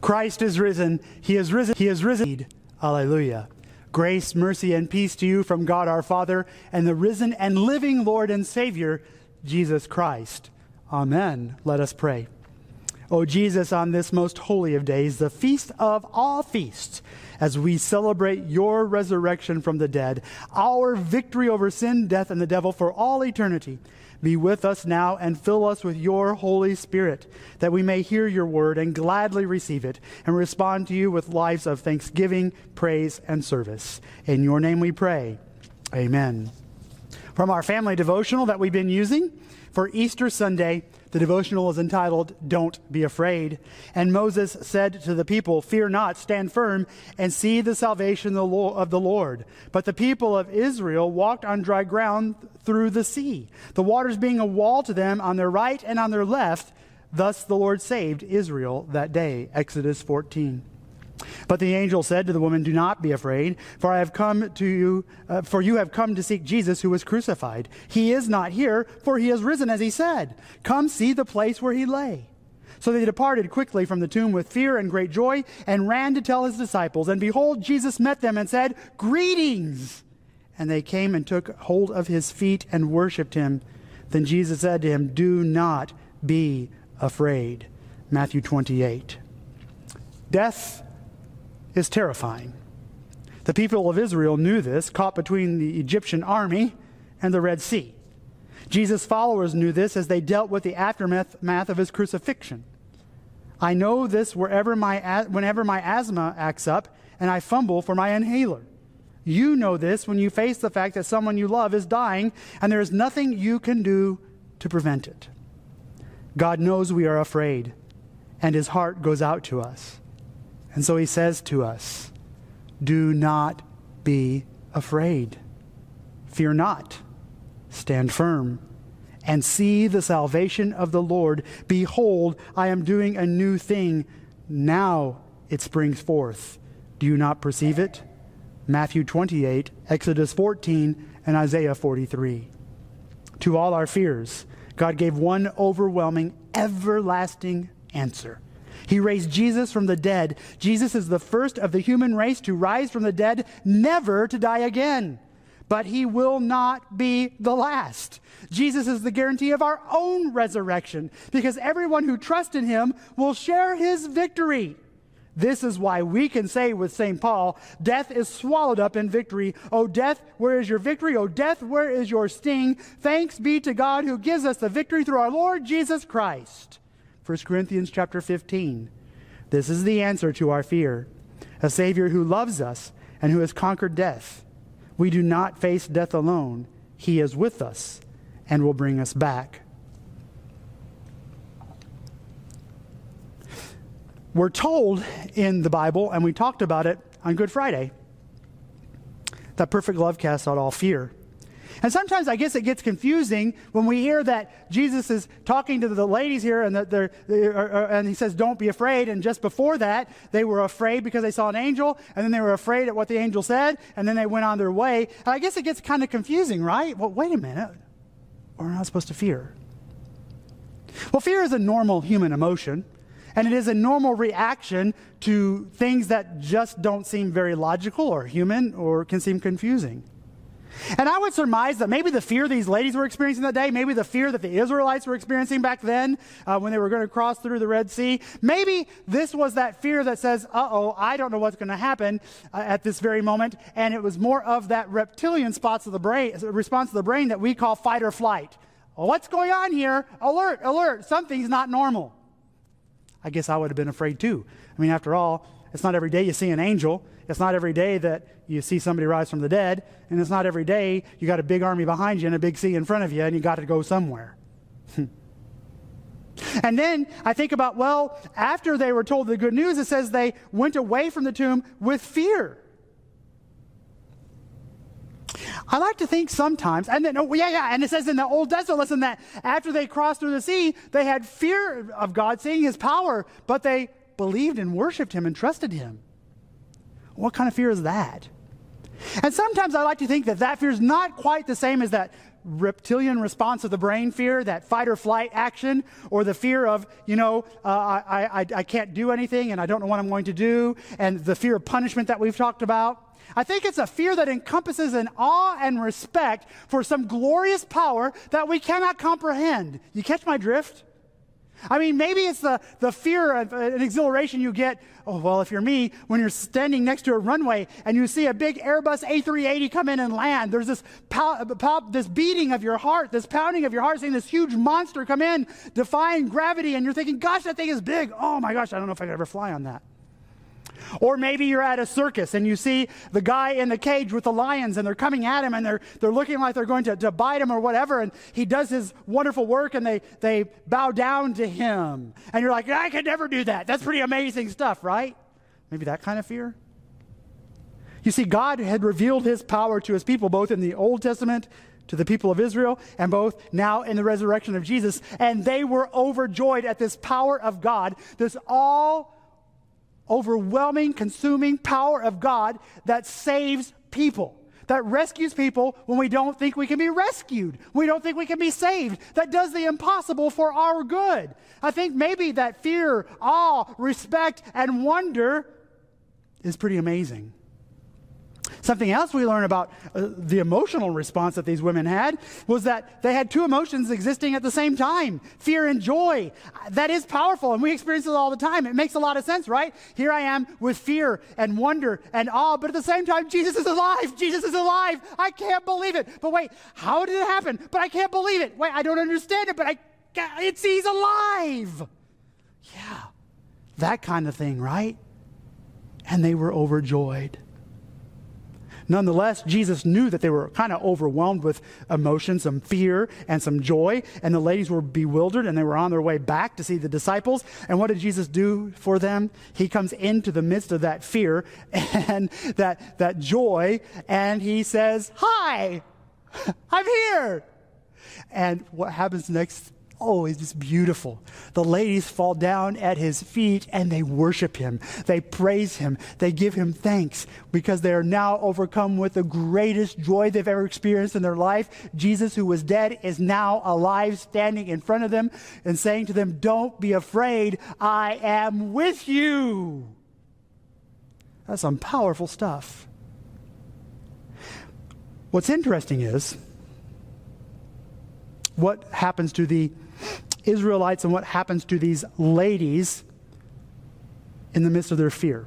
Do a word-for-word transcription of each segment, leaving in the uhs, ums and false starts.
Christ is risen. He is risen. He is risen. Hallelujah. Grace, mercy, and peace to you from God our Father and the risen and living Lord and Savior, Jesus Christ. Amen. Let us pray. O Jesus, on this most holy of days, the feast of all feasts, as we celebrate your resurrection from the dead, our victory over sin, death, and the devil for all eternity, be with us now and fill us with your Holy Spirit, that we may hear your word and gladly receive it and respond to you with lives of thanksgiving, praise, and service. In your name we pray. Amen. From our family devotional that we've been using for Easter Sunday, the devotional is entitled, Don't Be Afraid. And Moses said to the people, Fear not, stand firm, and see the salvation of the Lord. But the people of Israel walked on dry ground through the sea, the waters being a wall to them on their right and on their left. Thus the Lord saved Israel that day. Exodus fourteen. But the angel said to the woman, Do not be afraid, for I have come to you, uh, for you have come to seek Jesus who was crucified. He is not here, for he has risen as he said. Come see the place where he lay. So they departed quickly from the tomb with fear and great joy, and ran to tell his disciples. And behold, Jesus met them and said, Greetings! And they came and took hold of his feet and worshipped him. Then Jesus said to him, Do not be afraid. Matthew twenty-eight. Death is terrifying. The people of Israel knew this, caught between the Egyptian army and the Red Sea. Jesus' followers knew this as they dealt with the aftermath of his crucifixion. I know this wherever my, whenever my asthma acts up and I fumble for my inhaler. You know this when you face the fact that someone you love is dying and there is nothing you can do to prevent it. God knows we are afraid, and his heart goes out to us. And so he says to us, Do not be afraid. Fear not. Stand firm and see the salvation of the Lord. Behold, I am doing a new thing. Now it springs forth. Do you not perceive it? Matthew twenty-eight, Exodus fourteen, and Isaiah forty-three. To all our fears, God gave one overwhelming, everlasting answer. He raised Jesus from the dead. Jesus is the first of the human race to rise from the dead, never to die again. But he will not be the last. Jesus is the guarantee of our own resurrection, because everyone who trusts in him will share his victory. This is why we can say with Saint Paul, Death is swallowed up in victory. O death, where is your victory? O death, where is your sting? Thanks be to God who gives us the victory through our Lord Jesus Christ. First Corinthians chapter fifteen. This is the answer to our fear. A Savior who loves us and who has conquered death. We do not face death alone. He is with us and will bring us back. We're told in the Bible, and we talked about it on Good Friday, that perfect love casts out all fear. And sometimes I guess it gets confusing when we hear that Jesus is talking to the ladies here and that they're, they're, and he says, don't be afraid. And just before that, they were afraid because they saw an angel, and then they were afraid at what the angel said, and then they went on their way. And I guess it gets kind of confusing, right? Well, wait a minute. We're not supposed to fear. Well, fear is a normal human emotion, and it is a normal reaction to things that just don't seem very logical or human or can seem confusing. And I would surmise that maybe the fear these ladies were experiencing that day, maybe the fear that the Israelites were experiencing back then uh, when they were going to cross through the Red Sea, maybe this was that fear that says, uh-oh, I don't know what's going to happen uh, at this very moment. And it was more of that reptilian spots of the brain, response of the brain that we call fight or flight. Oh, what's going on here? Alert, alert, something's not normal. I guess I would have been afraid too. I mean, after all, it's not every day you see an angel. It's not every day that you see somebody rise from the dead. And it's not every day you got a big army behind you and a big sea in front of you and you got to go somewhere. And then I think about, well, after they were told the good news, it says they went away from the tomb with fear. I like to think sometimes, and then, oh, yeah, yeah, and it says in the Old Testament lesson that after they crossed through the sea, they had fear of God, seeing his power, but they believed and worshiped him and trusted him. What kind of fear is that? And sometimes I like to think that that fear is not quite the same as that reptilian response of the brain fear, that fight or flight action, or the fear of, you know, uh, I, I, I can't do anything and I don't know what I'm going to do, and the fear of punishment that we've talked about. I think it's a fear that encompasses an awe and respect for some glorious power that we cannot comprehend. You catch my drift? I mean, maybe it's the, the fear of uh, an exhilaration you get, oh, well, if you're me, when you're standing next to a runway and you see a big Airbus A three eighty come in and land, there's this, pow, pow, this beating of your heart, this pounding of your heart, seeing this huge monster come in, defying gravity, and you're thinking, gosh, that thing is big. Oh, my gosh, I don't know if I could ever fly on that. Or maybe you're at a circus and you see the guy in the cage with the lions and they're coming at him and they're they're looking like they're going to, to bite him or whatever, and he does his wonderful work and they, they bow down to him. And you're like, I could never do that. That's pretty amazing stuff, right? Maybe that kind of fear. You see, God had revealed his power to his people, both in the Old Testament to the people of Israel, and both now in the resurrection of Jesus. And they were overjoyed at this power of God, this all overwhelming, consuming power of God that saves people, that rescues people when we don't think we can be rescued, we don't think we can be saved, that does the impossible for our good. I think maybe that fear, awe, respect, and wonder is pretty amazing. Something else we learn about uh, the emotional response that these women had was that they had two emotions existing at the same time, fear and joy. That is powerful, and we experience it all the time. It makes a lot of sense, right? Here I am with fear and wonder and awe, but at the same time, Jesus is alive. Jesus is alive. I can't believe it. But wait, how did it happen? But I can't believe it. Wait, I don't understand it, but I, it's he's alive. Yeah, that kind of thing, right? And they were overjoyed. Nonetheless, Jesus knew that they were kind of overwhelmed with emotion, some fear and some joy, and the ladies were bewildered and they were on their way back to see the disciples. And what did Jesus do for them? He comes into the midst of that fear and that, that joy, and he says, "Hi, I'm here." And what happens next? Oh, it's just beautiful. The ladies fall down at his feet and they worship him. They praise him. They give him thanks because they are now overcome with the greatest joy they've ever experienced in their life. Jesus, who was dead, is now alive, standing in front of them and saying to them, "Don't be afraid. I am with you." That's some powerful stuff. What's interesting is what happens to the Israelites and what happens to these ladies in the midst of their fear.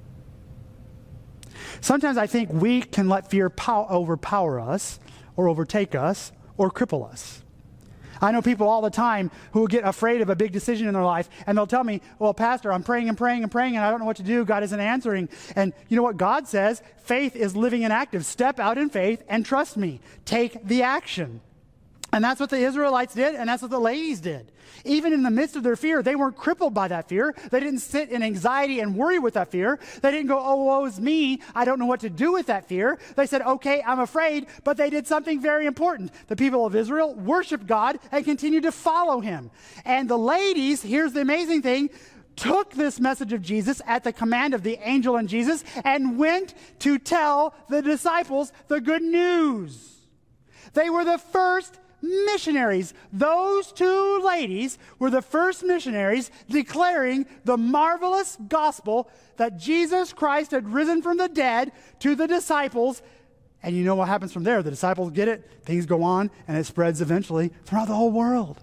Sometimes I think we can let fear pow- overpower us or overtake us or cripple us. I know people all the time who get afraid of a big decision in their life, and they'll tell me, "Well, Pastor, I'm praying and praying and praying, and I don't know what to do. God isn't answering." And you know what God says? Faith is living and active. Step out in faith and trust me. Take the action. And that's what the Israelites did, and that's what the ladies did. Even in the midst of their fear, they weren't crippled by that fear. They didn't sit in anxiety and worry with that fear. They didn't go, "Oh, woe is me. I don't know what to do with that fear." They said, "Okay, I'm afraid," but they did something very important. The people of Israel worshiped God and continued to follow him. And the ladies, here's the amazing thing, took this message of Jesus at the command of the angel and Jesus and went to tell the disciples the good news. They were the first missionaries. Those two ladies were the first missionaries declaring the marvelous gospel that Jesus Christ had risen from the dead to the disciples. And you know what happens from there? The disciples get it, things go on, and it spreads eventually throughout the whole world.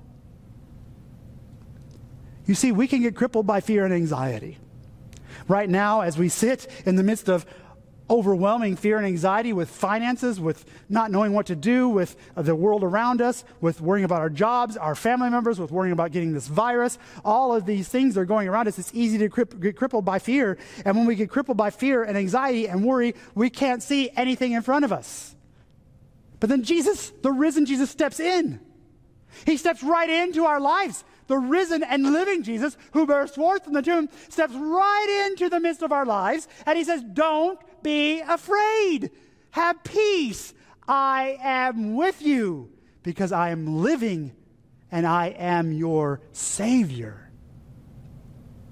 You see, we can get crippled by fear and anxiety. Right now, as we sit in the midst of overwhelming fear and anxiety with finances, with not knowing what to do, with the world around us, with worrying about our jobs, our family members, with worrying about getting this virus. All of these things are going around us. It's easy to cri- get crippled by fear. And when we get crippled by fear and anxiety and worry, we can't see anything in front of us. But then Jesus, the risen Jesus, steps in. He steps right into our lives. The risen and living Jesus, who burst forth from the tomb, steps right into the midst of our lives, and he says, "Don't be afraid. Have peace. I am with you because I am living and I am your Savior."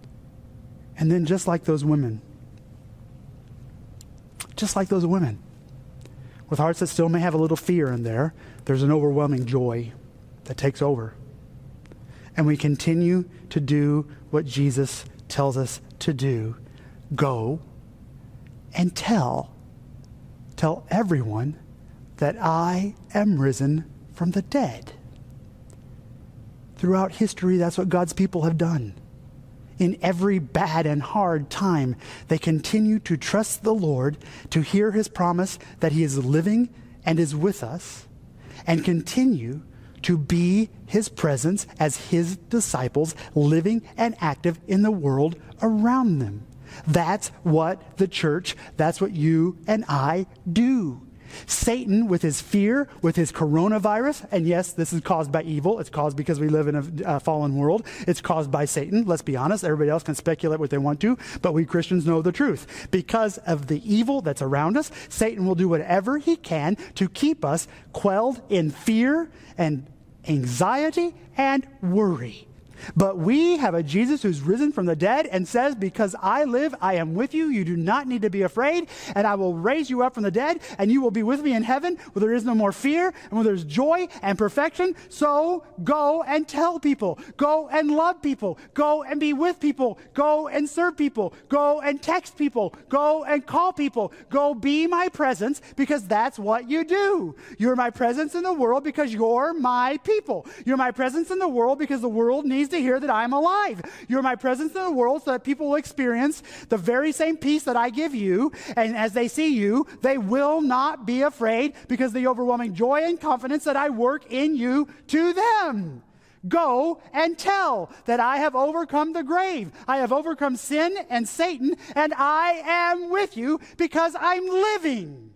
And then just like those women, just like those women, with hearts that still may have a little fear in there, there's an overwhelming joy that takes over. And we continue to do what Jesus tells us to do. Go and tell, tell everyone that I am risen from the dead. Throughout history, that's what God's people have done. In every bad and hard time, they continue to trust the Lord, to hear his promise that he is living and is with us, and continue to be his presence as his disciples, living and active in the world around them. That's what the church, that's what you and I do. Satan, with his fear, with his coronavirus, and yes, this is caused by evil. It's caused because we live in a uh, fallen world. It's caused by Satan. Let's be honest. Everybody else can speculate what they want to, but we Christians know the truth. Because of the evil that's around us, Satan will do whatever he can to keep us quelled in fear and anxiety and worry. But we have a Jesus who's risen from the dead and says, because I live, I am with you. You do not need to be afraid, and I will raise you up from the dead, and you will be with me in heaven where there is no more fear and where there's joy and perfection. So go and tell people. Go and love people. Go and be with people. Go and serve people. Go and text people. Go and call people. Go be my presence, because that's what you do. You're my presence in the world because you're my people. You're my presence in the world because the world needs to hear that I'm alive. You're my presence in the world so that people will experience the very same peace that I give you. And as they see you, they will not be afraid because the overwhelming joy and confidence that I work in you to them. Go and tell that I have overcome the grave. I have overcome sin and Satan, and I am with you because I'm living.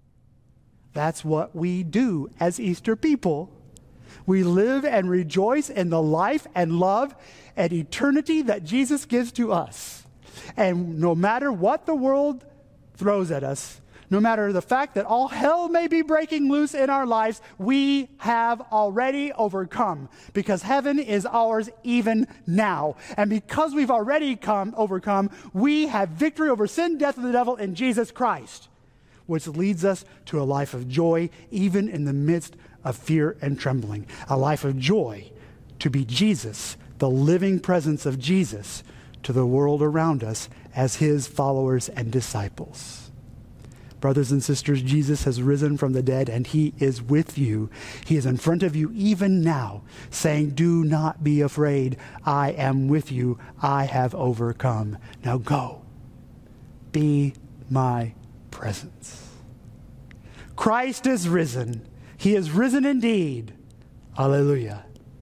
That's what we do as Easter people. We live and rejoice in the life and love and eternity that Jesus gives to us. And no matter what the world throws at us, no matter the fact that all hell may be breaking loose in our lives, we have already overcome, because heaven is ours even now. And because we've already come, overcome, we have victory over sin, death, and the devil in Jesus Christ, which leads us to a life of joy even in the midst of fear and trembling. A life of joy to be Jesus, the living presence of Jesus to the world around us as his followers and disciples. Brothers and sisters, Jesus has risen from the dead, and he is with you. He is in front of you even now, saying, do not be afraid. I am with you. I have overcome. Now go. Be my presence. Christ is risen. He is risen indeed. Hallelujah.